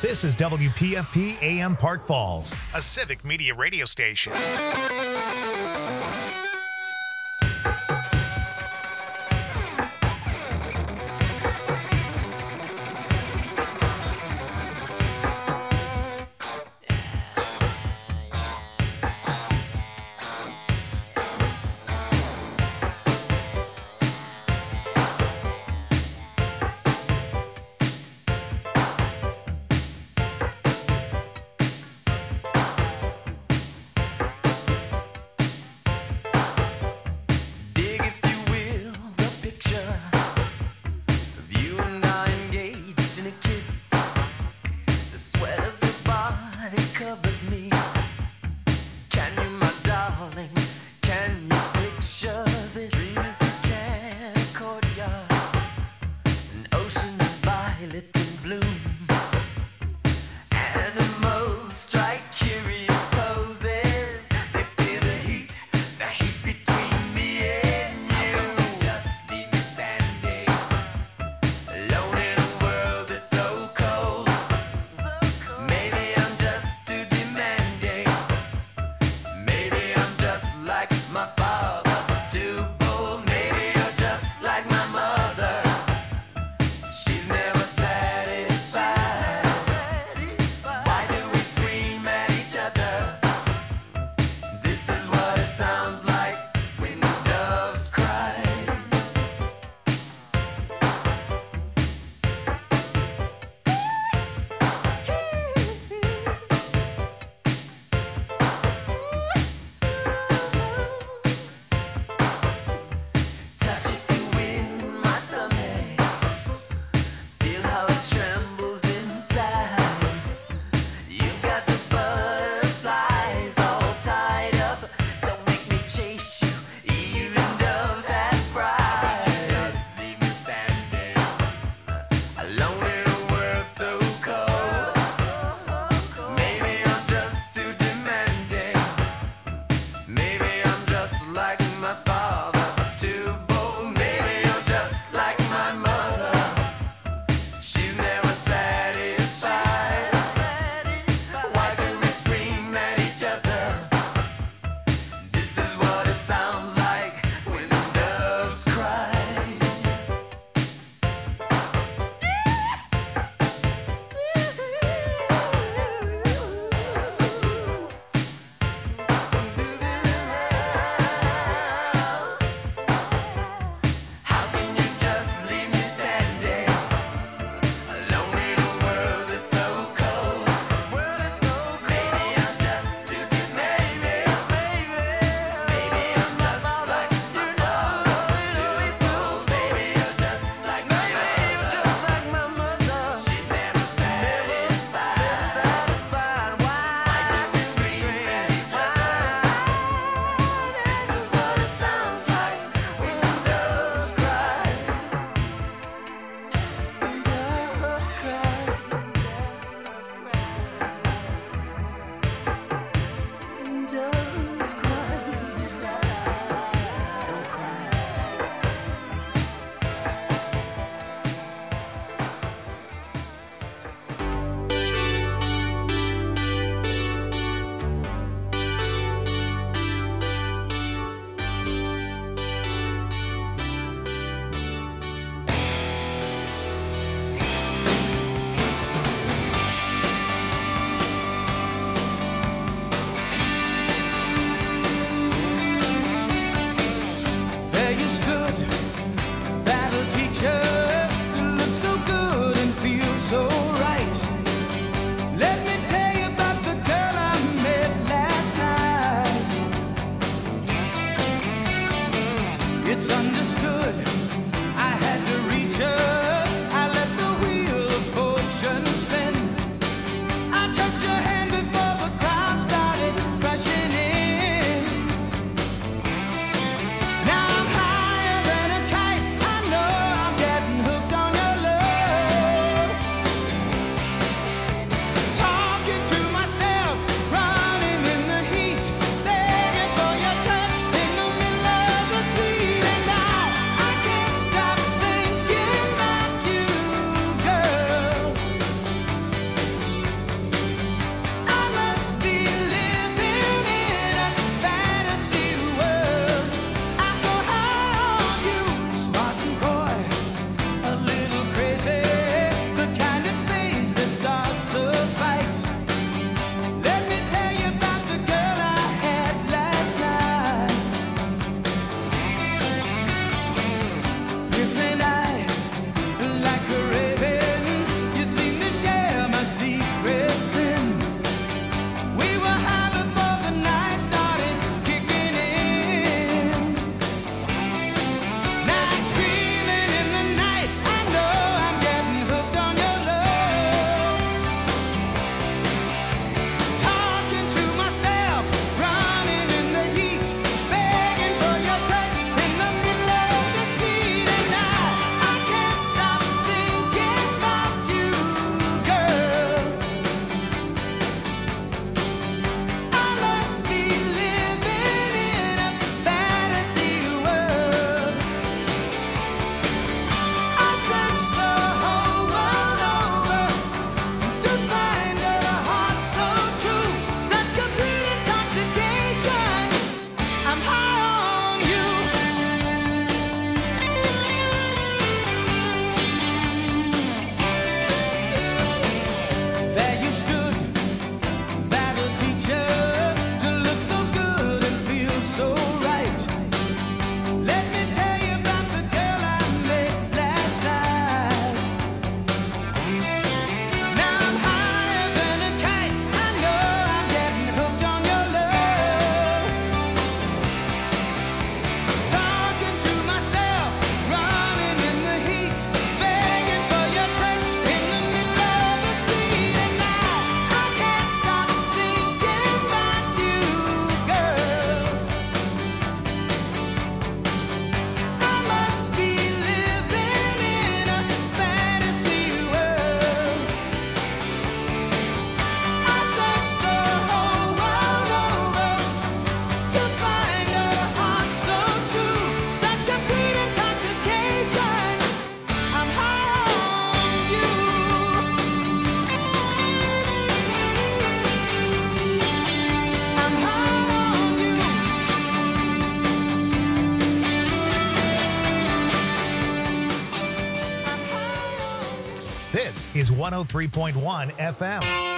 This is WPFP AM Park Falls, a civic media radio station. Can't This is 103.1 FM.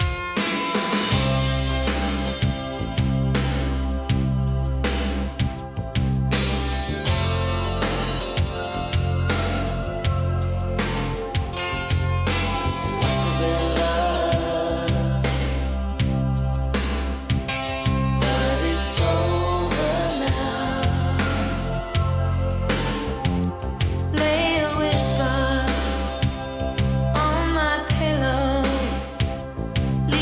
Lay a whisper on my pillow.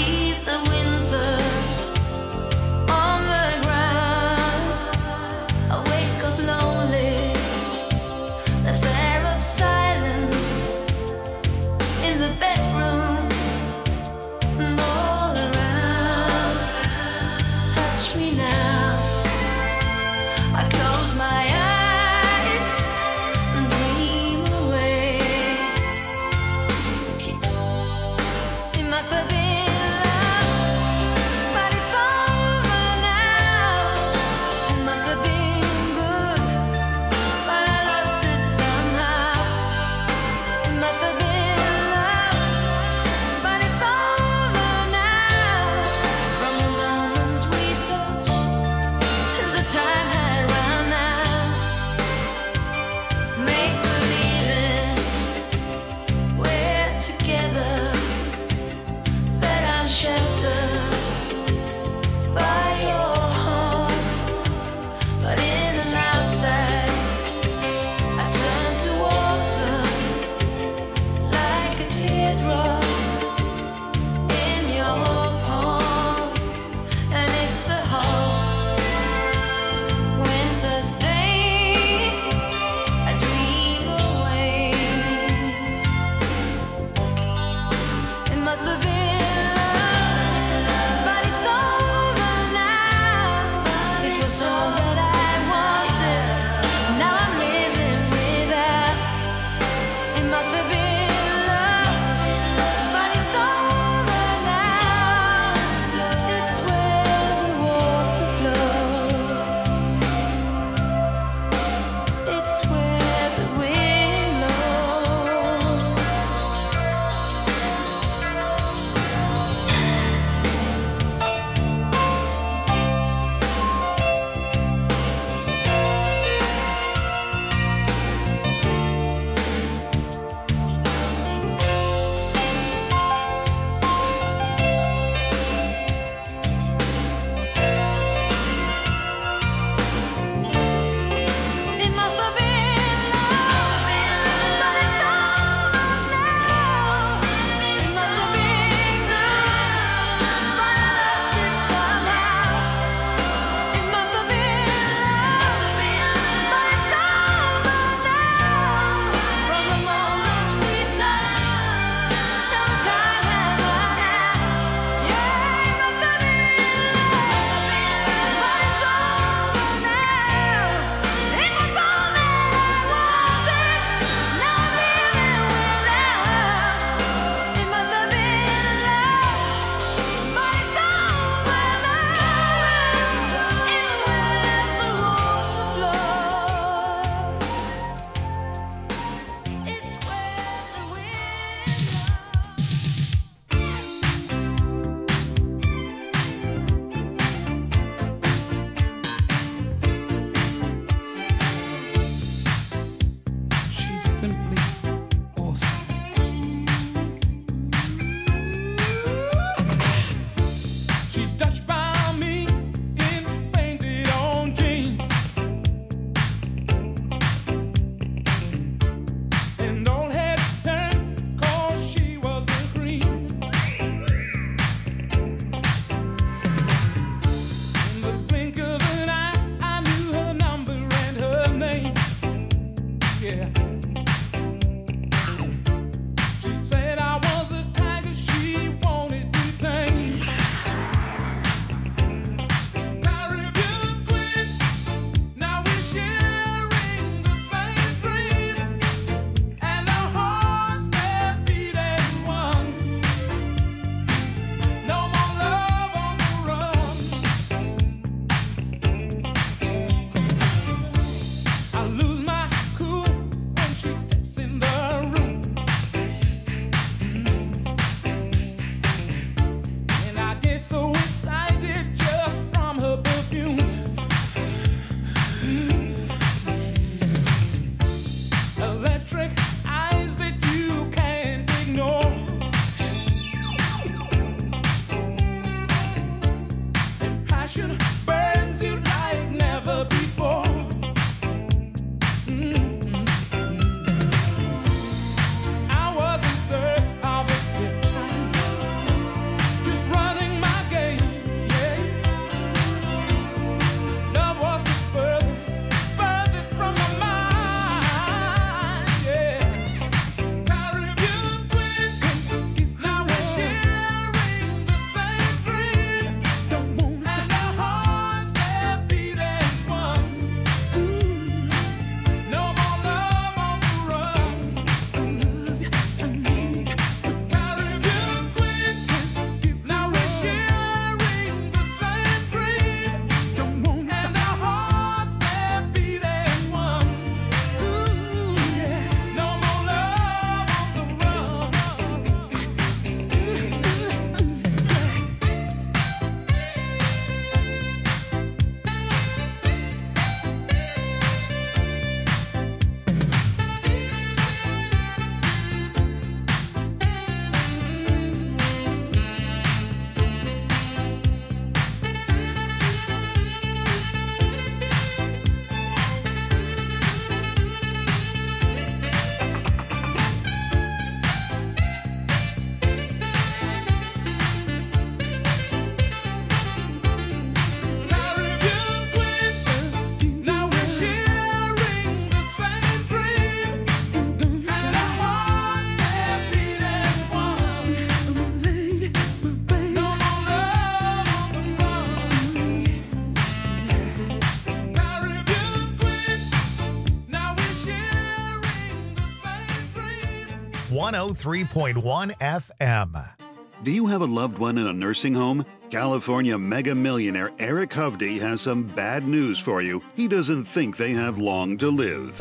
103.1 FM. Do you have a loved one in a nursing home? California mega millionaire Eric Hovde has some bad news for you. He doesn't think they have long to live.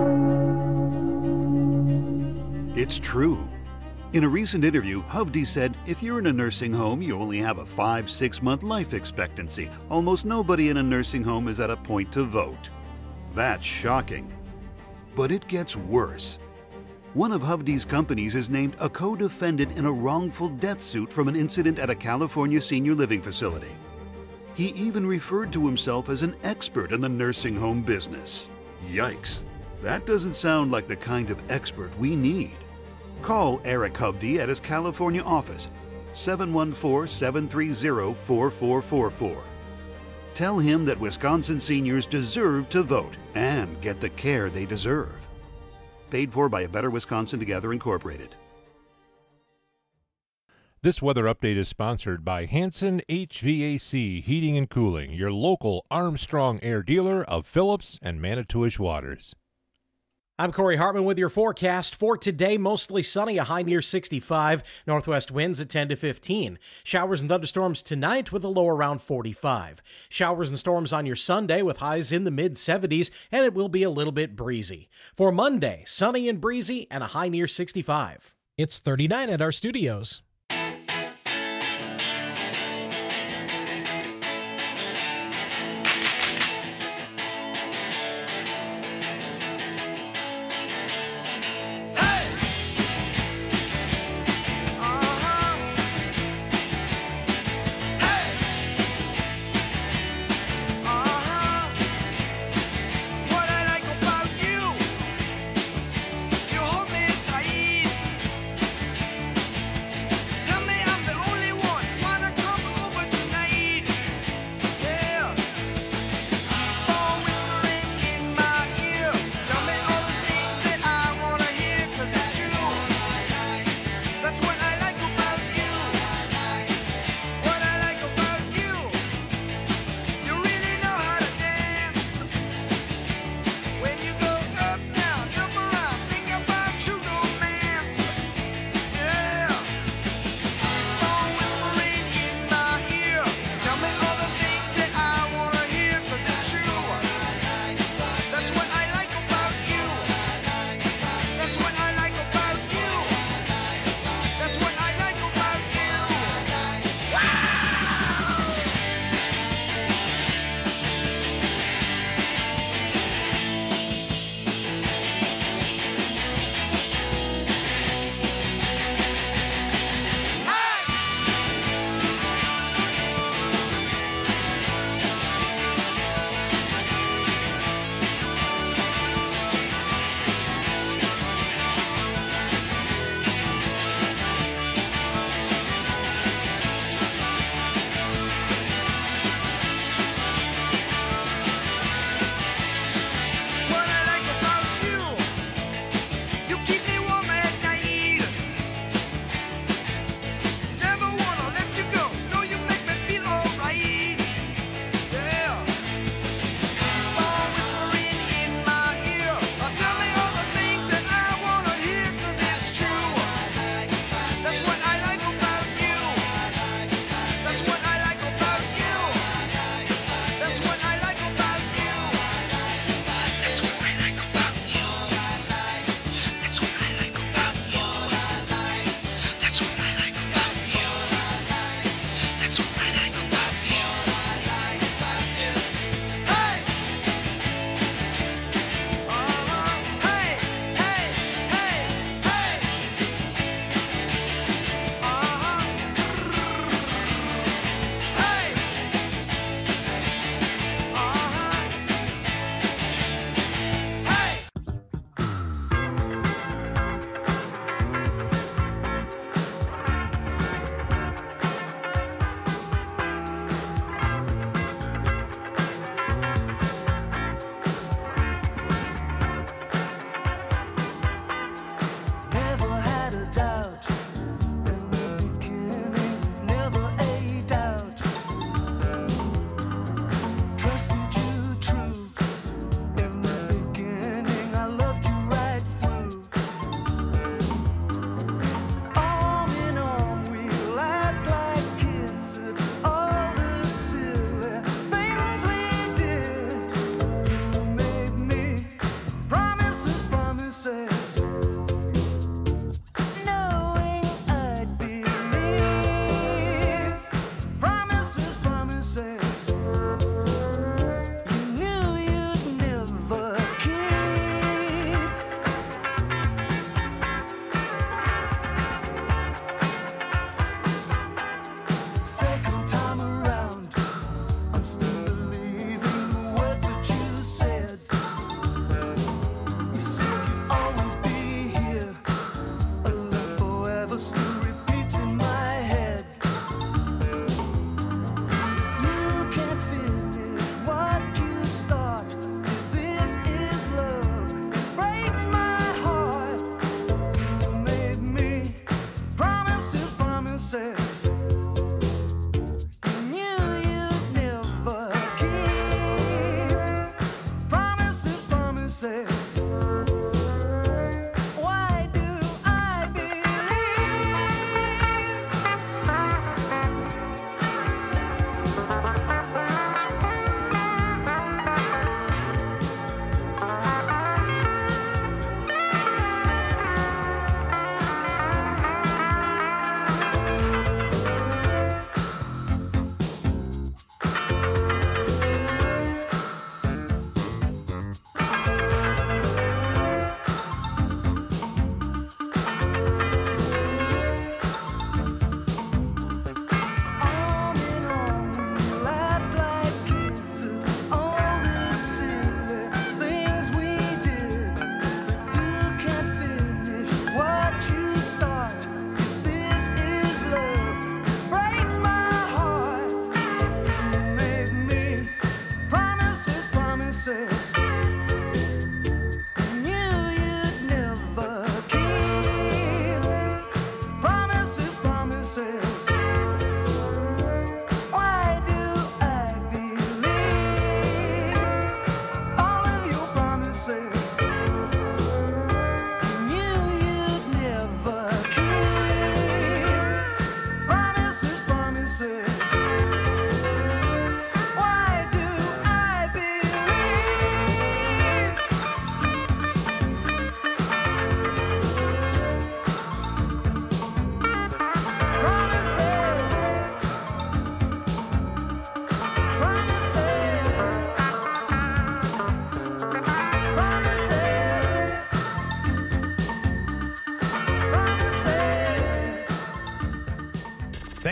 It's true. In a recent interview, Hovde said, if you're in a nursing home, you only have a 5-6 month life expectancy. Almost nobody in a nursing home is at a point to vote. That's shocking. But it gets worse. One of Hovde's companies is named a co-defendant in a wrongful death suit from an incident at a California senior living facility. He even referred to himself as an expert in the nursing home business. Yikes, that doesn't sound like the kind of expert we need. Call Eric Hovde at his California office, 714-730-4444. Tell him that Wisconsin seniors deserve to vote and get the care they deserve. Paid for by A Better Wisconsin Together, Incorporated. This weather update is sponsored by Hanson HVAC Heating and Cooling, your local Armstrong Air dealer of Phillips and Manitowish Waters. I'm Corey Hartman with your forecast for today. Mostly sunny, a high near 65. Northwest winds at 10 to 15. Showers and thunderstorms tonight with a low around 45. Showers and storms on your Sunday with highs in the mid-70s, and it will be a little bit breezy. For Monday, sunny and breezy and a high near 65. It's 39 at our studios.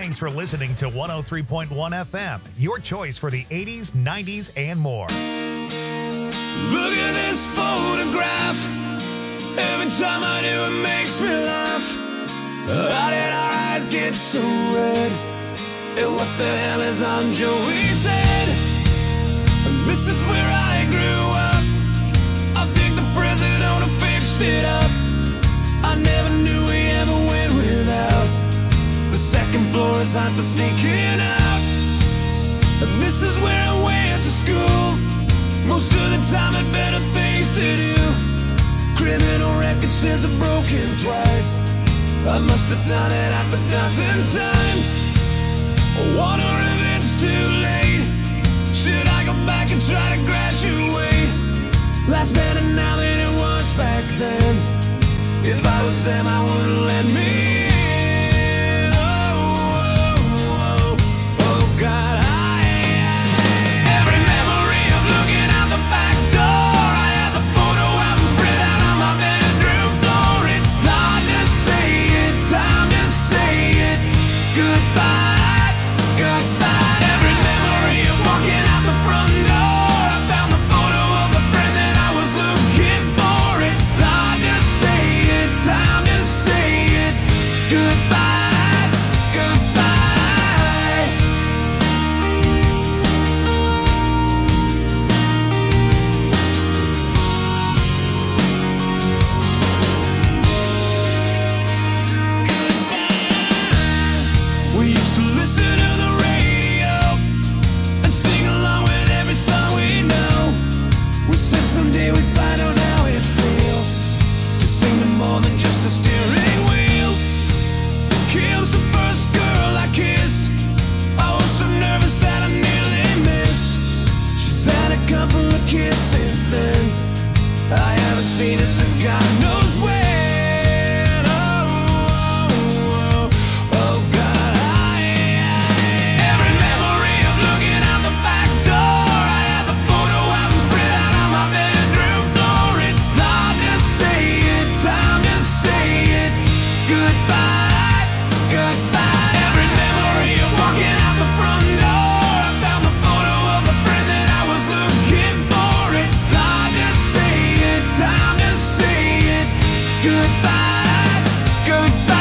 Thanks for listening to 103.1 FM, your choice for the 80s, 90s, and more. Look at this photograph. Every time I do, it makes me laugh. How did our eyes get so red? And what the hell is on Joey's head? And this is where I grew up. I think the president fixed it up. I never knew we ever went without. The second floor is hot for sneaking out. And this is where I went to school. Most of the time had better things to do. Criminal record says I've broken twice. I must have done it half a dozen times. I wonder if it's too late. Should I go back and try to graduate? Life's better now than it was back then. If I was them, I wouldn't let me in. Oh, God, every memory of looking out the back door. I have the photo album spread out on my bedroom floor. It's hard to say it, time to say it. Goodbye, goodbye. Every memory of walking out the front door. I found the photo of the friend that I was looking for. It's hard to say it, time to say it. Goodbye, goodbye. We used to listen to the radio and sing along with every song we know. We said someday we'd find out how it feels to sing to more than just a steering wheel. Kim's the first girl I kissed. I was so nervous that I nearly missed. She's had a couple of kids since then. I haven't seen her since God knows when. Oh, God, every memory of looking out the back door. I have the photo album spread out on my bedroom floor. It's hard to say it, time to say it. Goodbye, goodbye. Every memory of walking out the front door. I found the photo of the friend that I was looking for. It's hard to say it, time to say it. Goodbye, goodbye.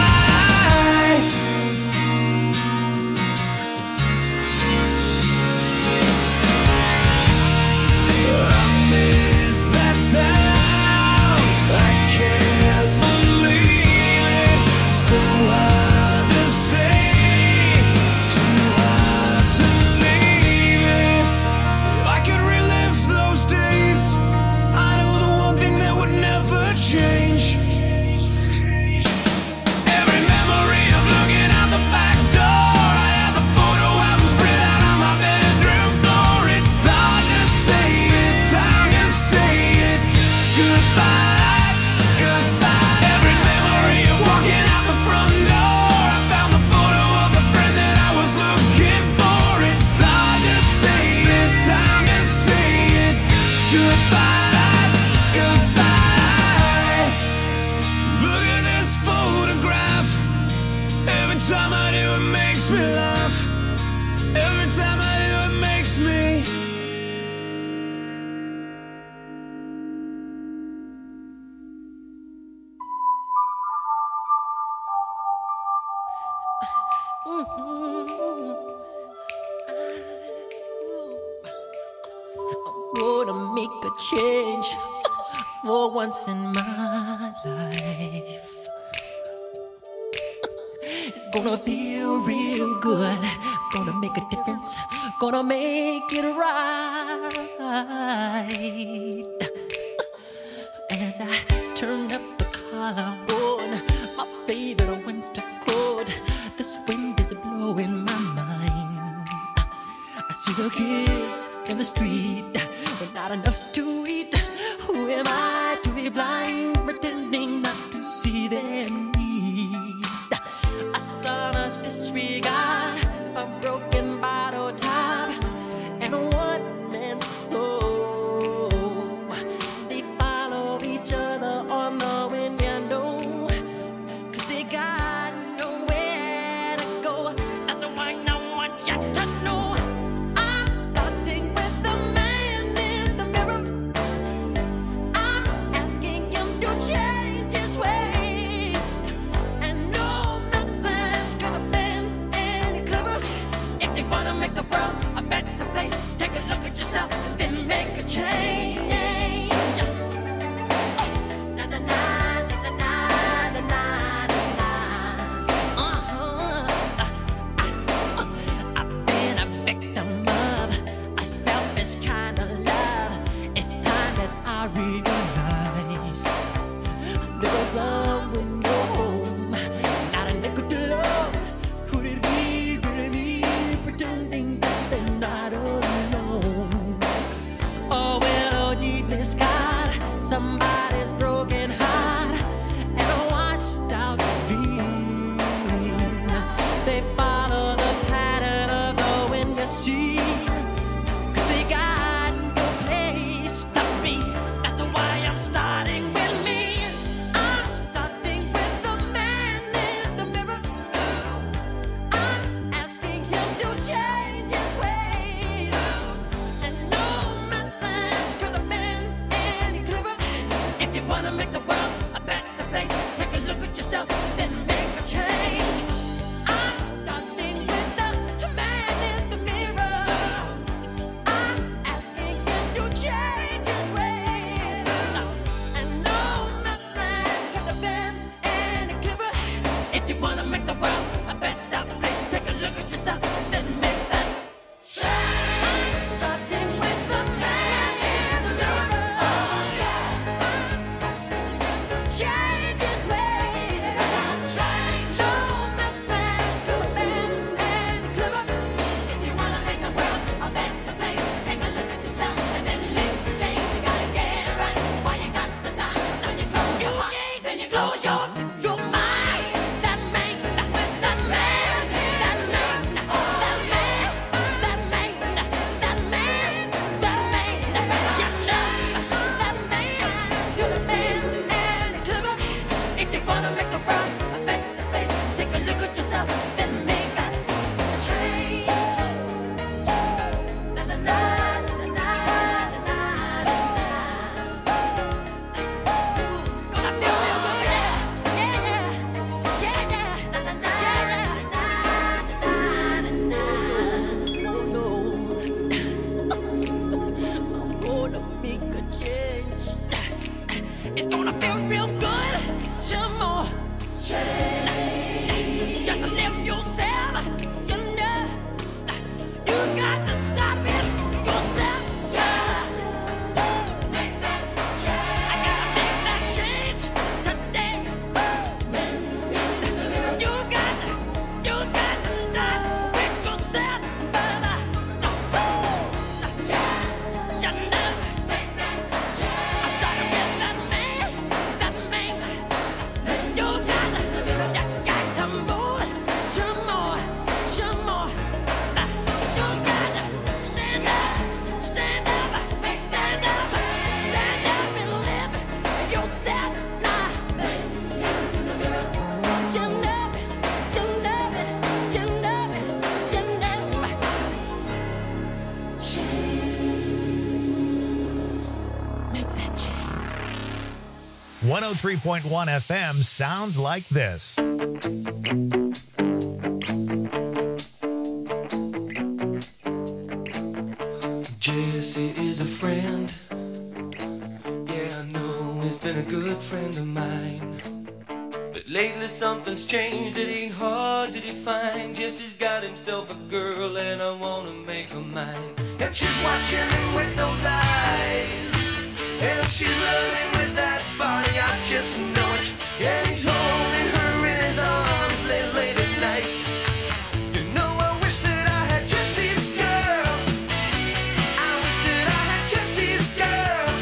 I miss that town. I can't believe it. So hard to stay, too hard to leave it. If I could relive those days, I know the one thing that would never change. Every memory of looking out the back door. I have the photo album spread out on my bedroom floor. It's hard to say it, time to say it. Goodbye, goodbye. Every memory of walking out the front door. I found the photo of the friend that I was looking for. It's hard to say it, time to say it. Goodbye, goodbye. Look at this photograph. Every time I do, it makes me laugh. Every time I do, it makes me. Gonna make a change for once in my life. It's gonna feel real good. Gonna make a difference. Gonna make it right. As I turn up the collar on my favorite winter coat, this wind is blowing my mind. I see the kids in the street with not enough to eat. Who am I to be blind, pretending not to see their need? A sonorous disregard, a broken bottle top, and a one-man soul. They follow each other on the window, 'cause they got nowhere to go. sun when you're home. Not a nickel to love. Could it be really me pretending that they're not alone? Oh, well, oh, deepest God, somebody's broken heart and a washed out dream. They follow the pattern of the wind, you see, 'cause they got no place to be. That's why I'm starting with me. I'm starting with the man in the mirror. I'm asking him to change his ways. And no message could have been any clearer. If you wanna make the world a better place, take a look at yourself, then make a change. I'm starting with the man in the mirror. I'm asking him to change his ways. And no message could have been any clearer. If you wanna make the world a better place, take a look at yourself, then make that change. I'm starting with the man in the mirror. I'm asking him to change his ways. No message could have been any clearer. If you wanna make the world a better place, take a look at yourself and then make the change. You gotta get it right while you got the time. Now you close your heart, then you close your mind. That man, with that man, that man, that man, that man, that man, that man. You know that man could have been any clearer. If you wanna make the world a better place, take a look at yourself, then make a change. Na na na na na na na. Gonna feel real good, yeah, yeah, yeah, yeah. Na na na na na na. No, no. I'm gonna make a change. It's gonna feel real good. Some more change. Just live yourself. You know, you got to stop it yourself. Yeah. Make that change. I gotta make that change today. You got to start with yourself, brother. You know, make that change. I started with that man. You got to move some more. You got to stand up, stand up and live yourself now. You know it. Make that change. 103.1 FM sounds like this. Jesse is a friend. Yeah, I know he's been a good friend of mine. But lately something's changed, it ain't hard to define. Jesse's got himself a girl and I wanna make her mine. And she's watching him with those eyes, and she's loving him with that body, I just know it. And he's holding her in his arms late at night. You know, I wish that I had Jesse's girl. I wish that I had Jesse's girl.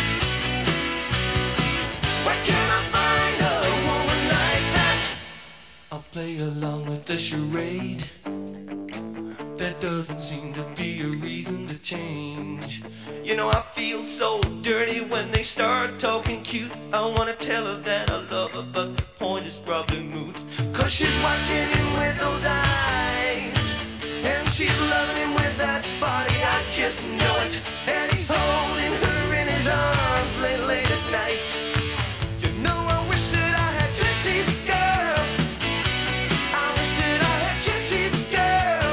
Where can I find a woman like that? I'll play along with the charade. There doesn't seem to be a reason to change. You know, I feel so dirty when they start talking cute. I wanna tell her that I love her, but the point is probably moot. 'Cause she's watching him with those eyes, and she's loving him with that body, I just know it. And he's holding her in his arms late at night. You know, I wish that I had Jesse's girl. I wish that I had Jesse's girl.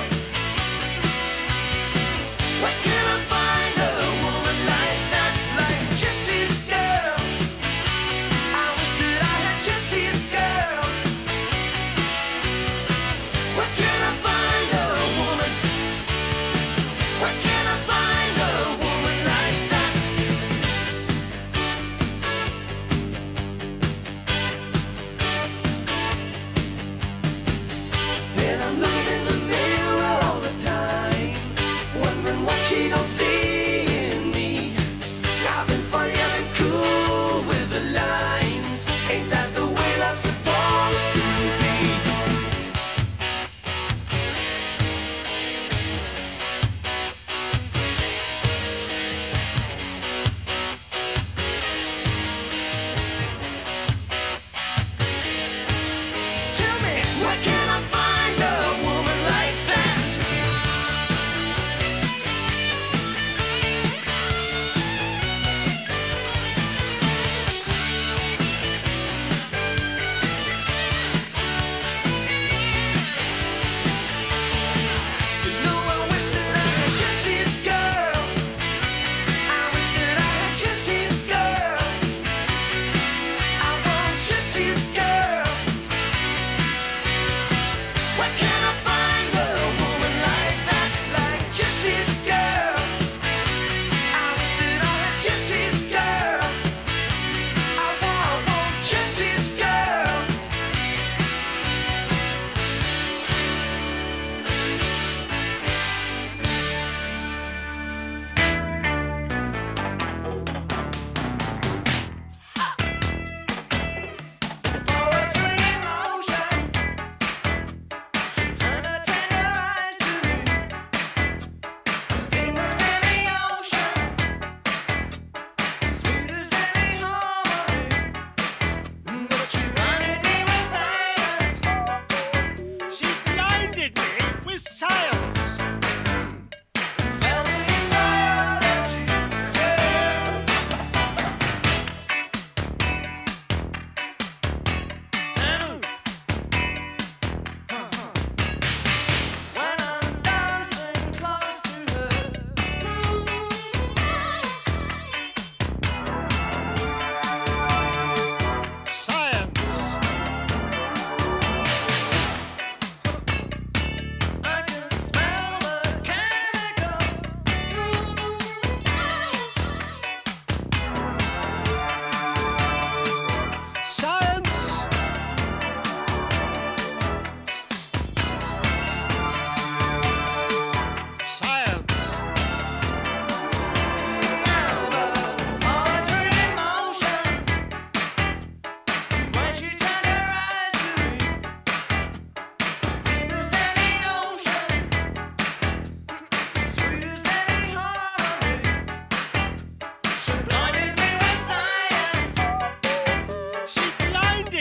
Where can I find a woman like that, like Jesse's girl? I wish that I had Jesse's girl. Where can I find a woman? Where can I find a woman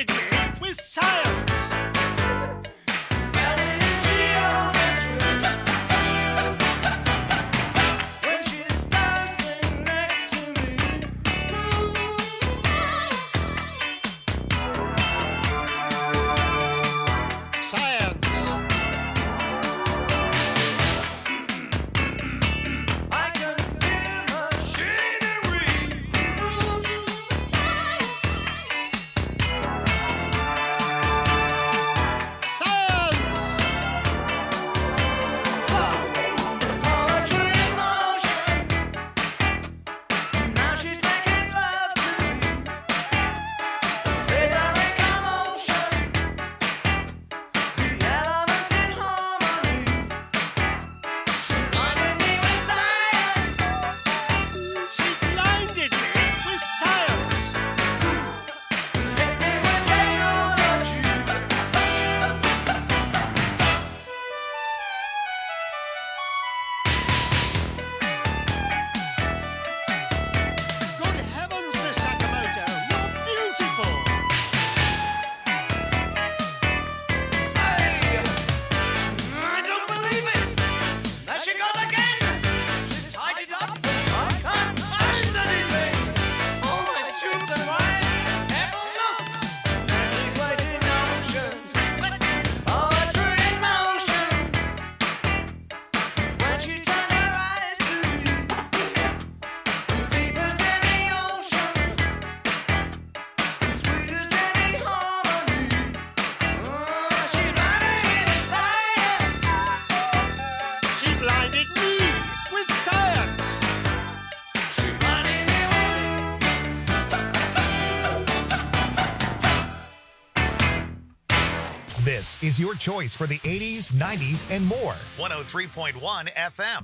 blinded me with science. Fell in geometry. When she's dancing next to me. Science. I can hear machinery. Science. It's poetry in motion. Now she's making love to me. The spheres are in commotion. The elements in harmony. She blinded me with science. She blinded me with science. Hit me with technology. Good heavens, Miss Sakamoto, you're beautiful. Hey, I don't believe it. There she goes again. She's tied it up. I can't find anything. All my tubes and wires, careful knots, antiquated notions. Poetry in motion. When she turned her eyes to me, as deep as any ocean, as sweet as any harmony. She blinded me with science. She blinded me with science. She blinded me with. This is your choice for the 80s, 90s, and more. 103.1 FM.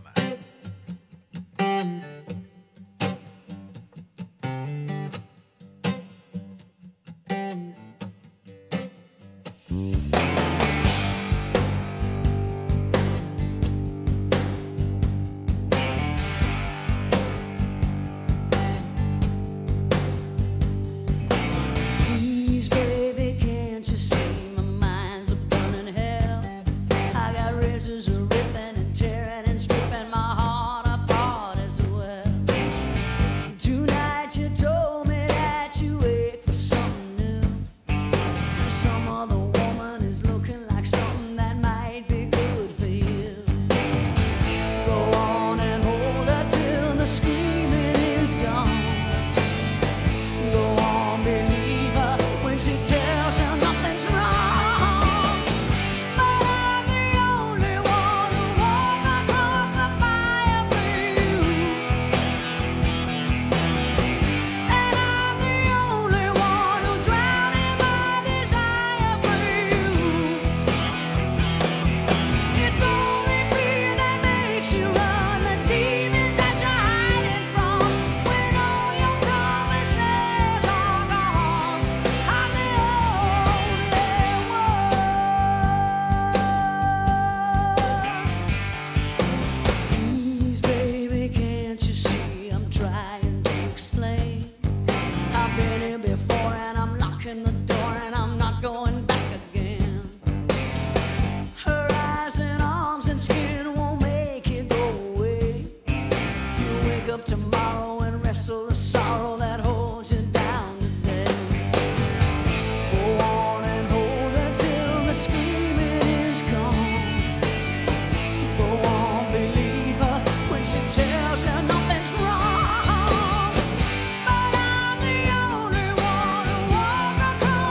Please, baby, can't you see my mind's a burning hell? I got razors a ripping and tearing and stripping my heart apart as well. Tonight you told me that you wait for something new. Some other woman is looking like something that might be good for you. Go on and hold her till the screaming is gone. Go on, believe her when she tells you nothing's wrong. But I'm the only one who walk across the fire for you. And I'm the only one who drown in my desire for you. It's only fear that makes you run, the demons that you're hiding from. When all your promises are gone, I'm the only one. Please, baby, can't you see I'm trying to explain? I've been here before and I'm locking the door and I'm not going back again. Her eyes and arms and skin won't make it go away. You wake up tomorrow and wrestle the sorrow that holds you down today. Go on and hold her till the screaming is gone. Go on, believe her when she tells you nothing's wrong. But I'm the only one who walk across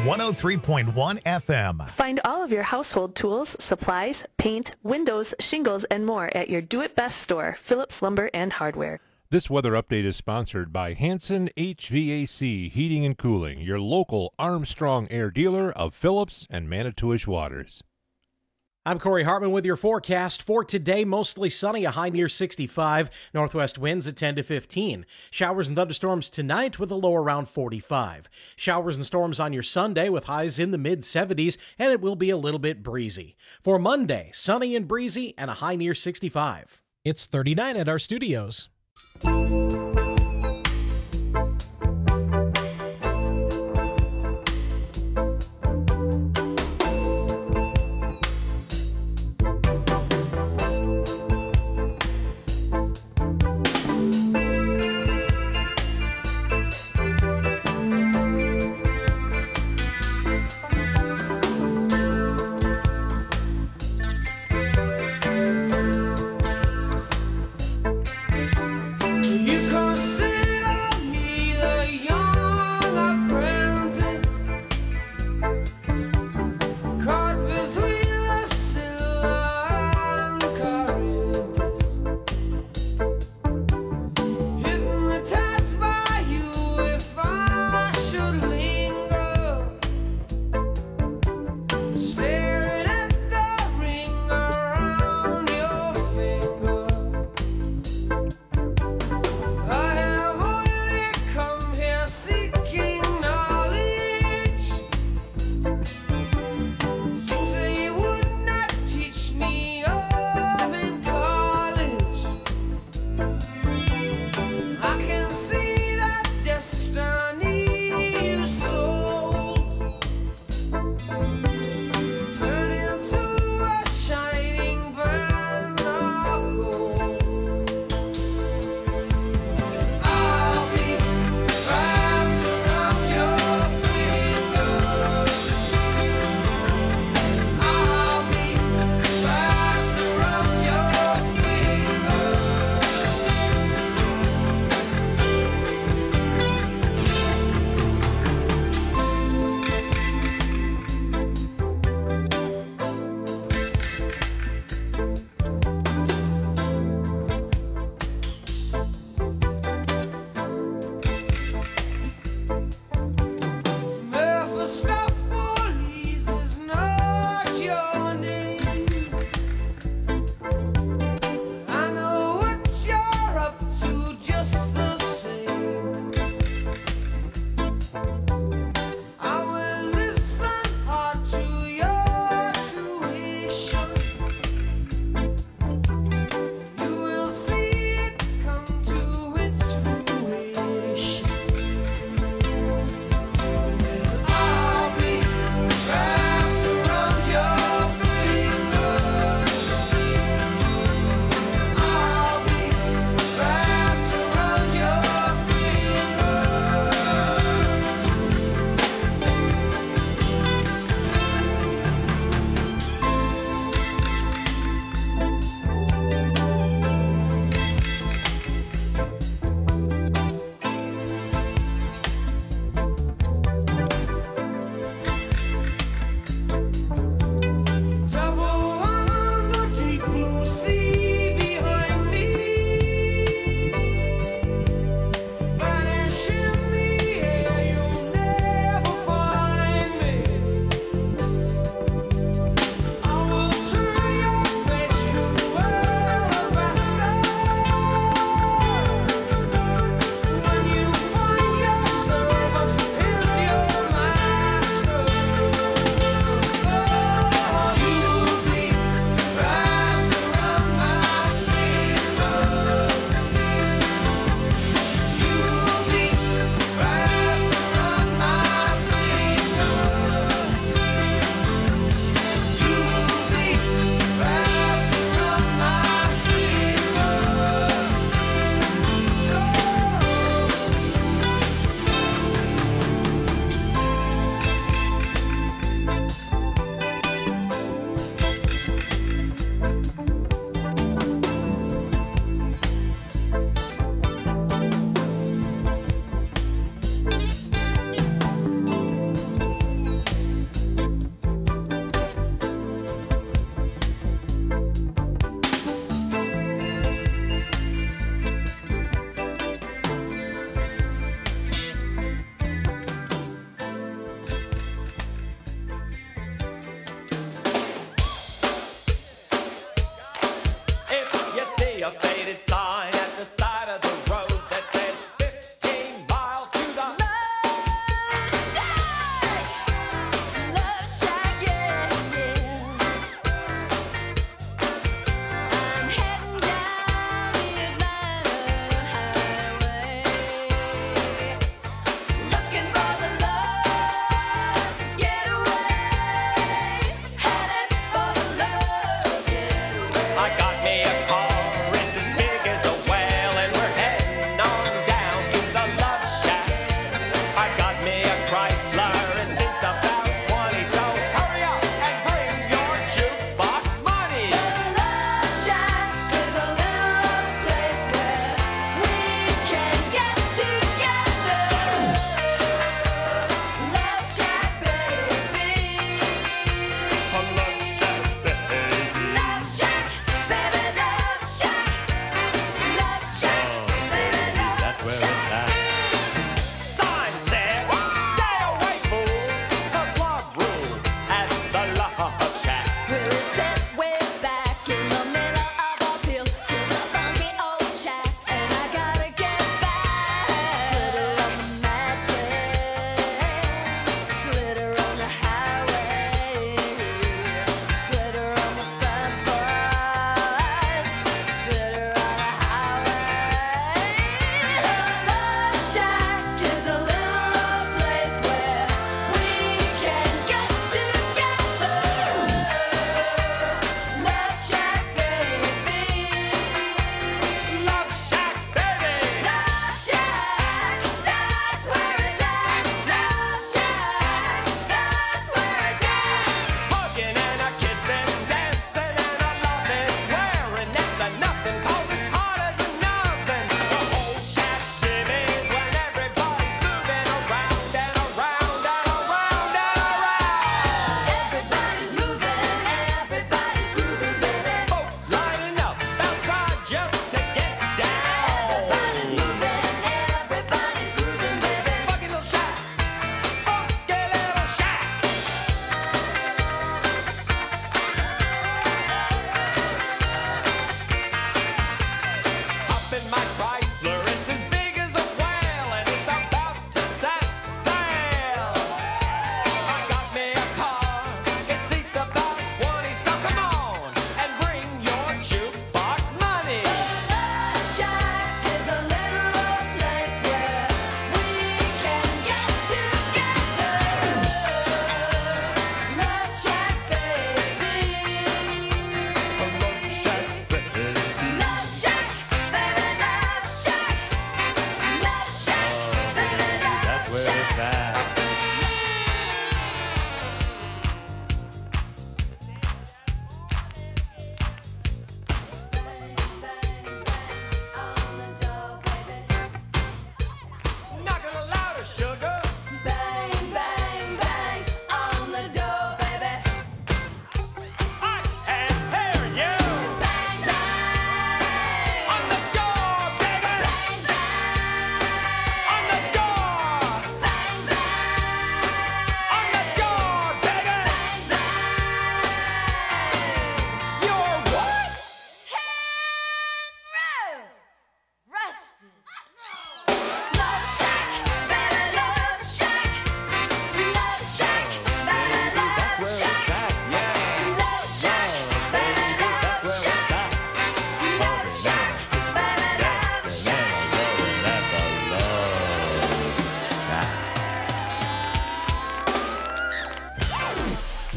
103.1 FM. Find all of your household tools, supplies, paint, windows, shingles, and more at your Do It Best store, Phillips Lumber and Hardware. This weather update is sponsored by Hanson HVAC Heating and Cooling, your local Armstrong Air dealer of Phillips and Manitowish Waters. I'm Corey Hartman with your forecast for today. Mostly sunny, a high near 65. Northwest winds at 10 to 15. Showers and thunderstorms tonight with a low around 45. Showers and storms on your Sunday with highs in the mid-70s, and it will be a little bit breezy. For Monday, sunny and breezy and a high near 65. It's 39 at our studios.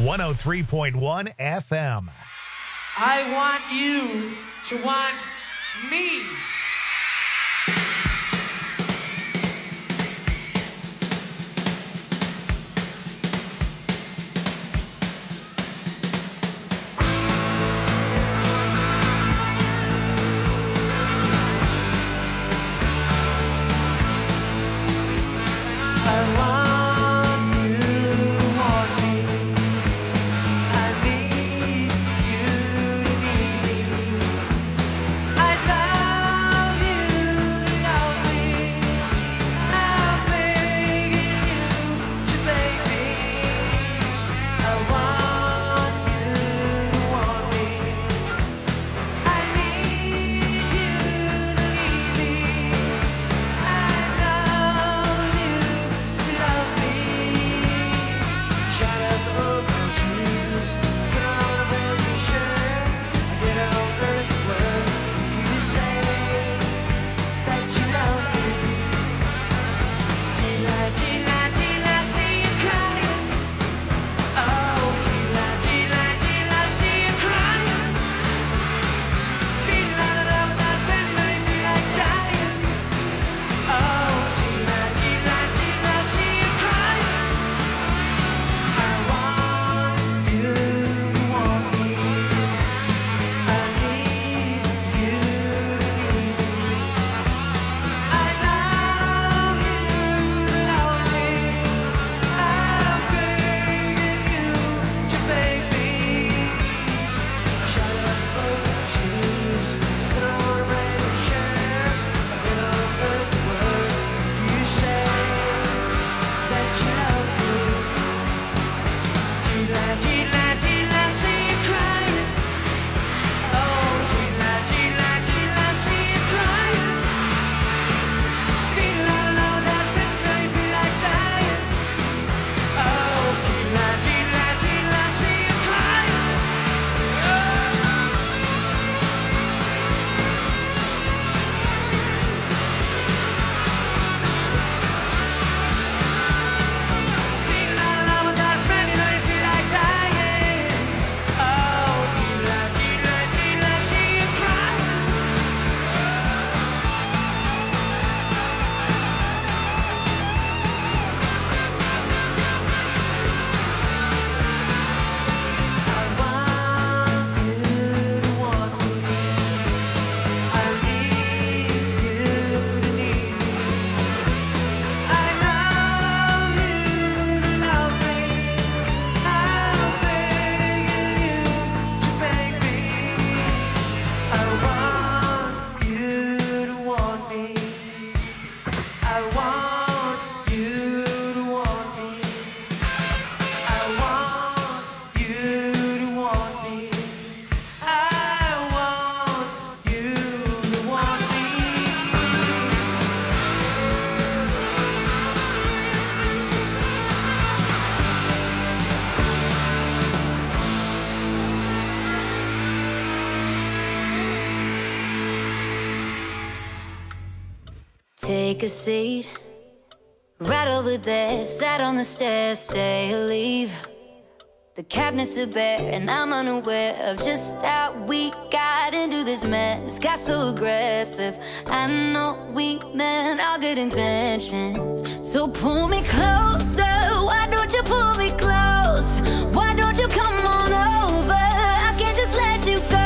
103.1 FM. I want you to want me. Take a seat, right over there, sat on the stairs, stay or leave. The cabinets are bare and I'm unaware of just how we got into this mess. Got so aggressive, I know we meant all good intentions. So pull me closer, why don't you pull me close? Why don't you come on over, I can't just let you go.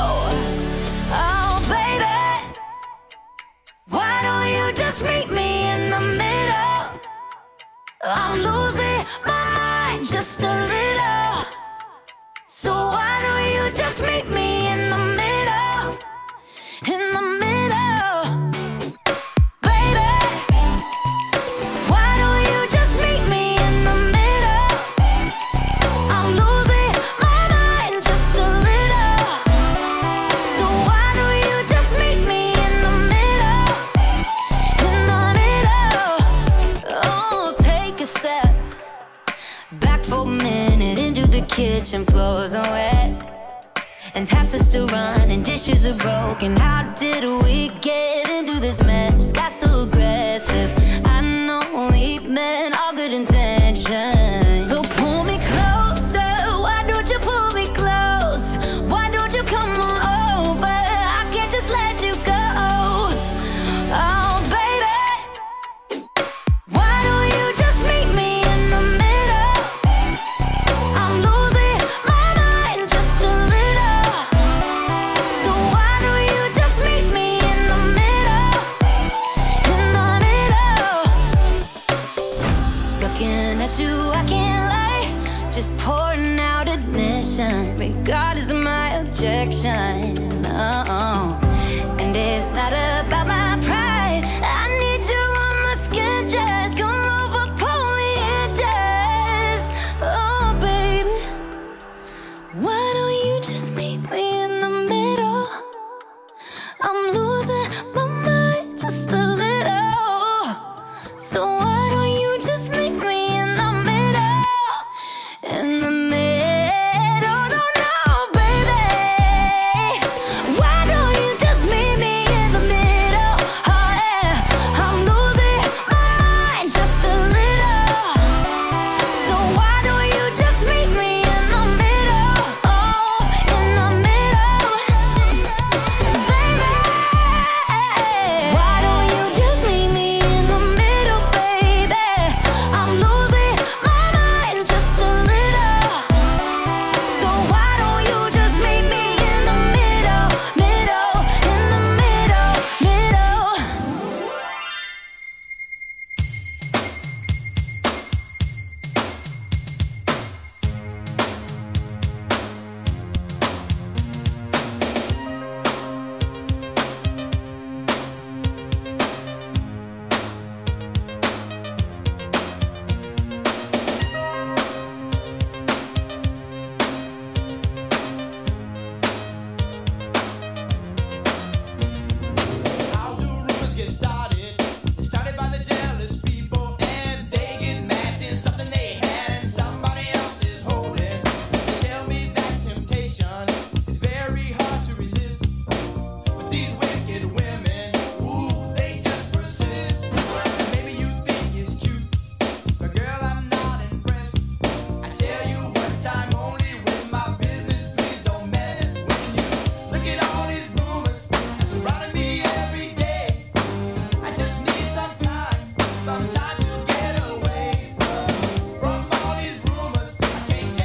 Oh baby, why don't you just meet me in the middle? I'm losing my mind just a little. So why don't you just meet me in the middle? In the middle, baby. Why don't you just meet me in the middle? I'm losing my mind just a little. So why don't you just meet me in the middle? In the middle. Oh, take a step back for a minute into the kitchen, floors are wet and taps are still running, dishes are broken. How did we get into this mess? Got so aggressive,